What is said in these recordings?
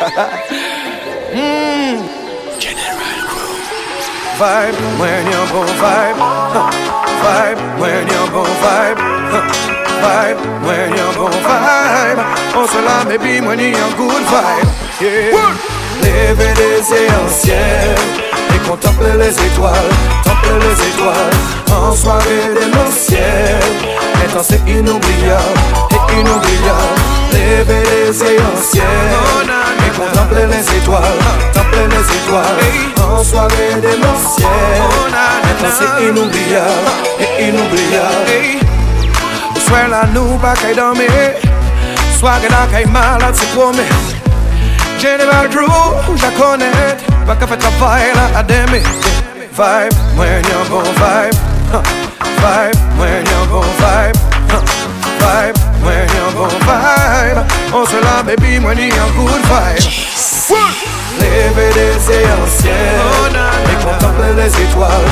General Crew. Vibe when you're bon vibe. Vibe when you're bon vibe. Vibe when you're bon vibe. On se la baby when you're good vibe. Yeah. Lever des yeux en ciel et contempler les étoiles, en soirée démentielle. Intense et inoubliable, lever les yeux en ciel et contempler les étoiles, en soirée démentielle. Intense et inoubliable. Au soir la nous pas qu'à dormir, soirée là qu'à malade c'est promis. General Crew, je connais, pas qu'à faire travail là à demi. Vibe when you're bon vibe. Vibe when you're bon vibe. Vibe when you're bon vibe. On se la baby when you're good vibe. Lever des yeux en ciel et contempler les étoiles,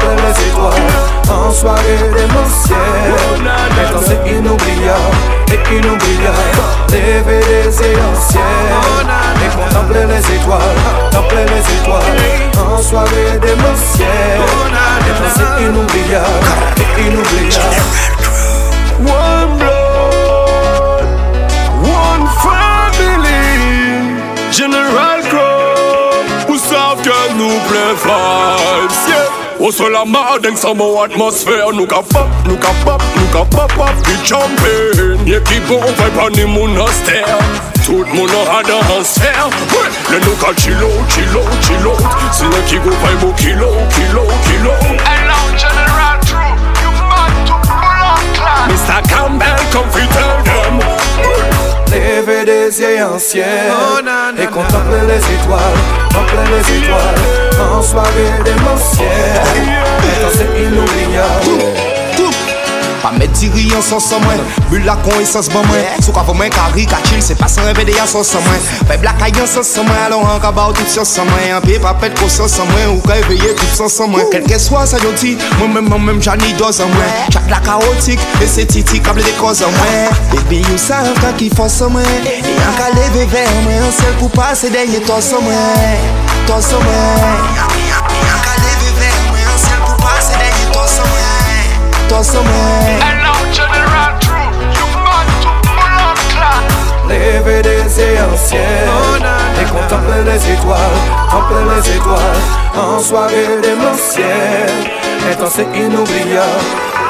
en soirée démentielle. Intense et inoubliable, lever des yeux en ciel et contempler les étoiles, en soirée démentielle. Intense et inoubliable. One blood, one family. General Crew, who serve girl nous play vibes, yeah. Oh so la madeng sama atmosphère. Nou ka pop the champagne. Ye ki bon vibe an ni moun a stare. Tout moun a da an sfer. Le nou ka chill out. Si ne ki go vibe ou kilo. Hello General Crew, you man to pull up class. Mr. Campbell come fi tell them. Lever des yeux en ciel et contempler les étoiles, en soirée démentielle. Intense et inoubliable. Pas mettre tiri en sauce sans moi. Bulle la con essence bon moi. Sous quoi pour moi carré chill, c'est pas sans réveiller en sauce sans moi. Fait black eye en sauce sans moi. Alors en cabao tout sur sans moi. Un peu pas pète conscience sans moi. Ou réveiller tout sans sans moi. Quel que soit ça yo dit, moi-même j'en ai dos en moi. Chaque la chaotique et c'est titi câble des causes en moi. Baby you savent quand qu'il faut sans moi. Et en cas lever vers moi. Un seul pour passer derrière toi sans moi. Toi sans moi. Et en cas lever vers moi. Un seul pour passer derrière toi sans moi. Hello General Crew, you man to pull up class. Lever des yeux en ciel et contempler les étoiles, en soirée démentielle. Intense et inoubliable.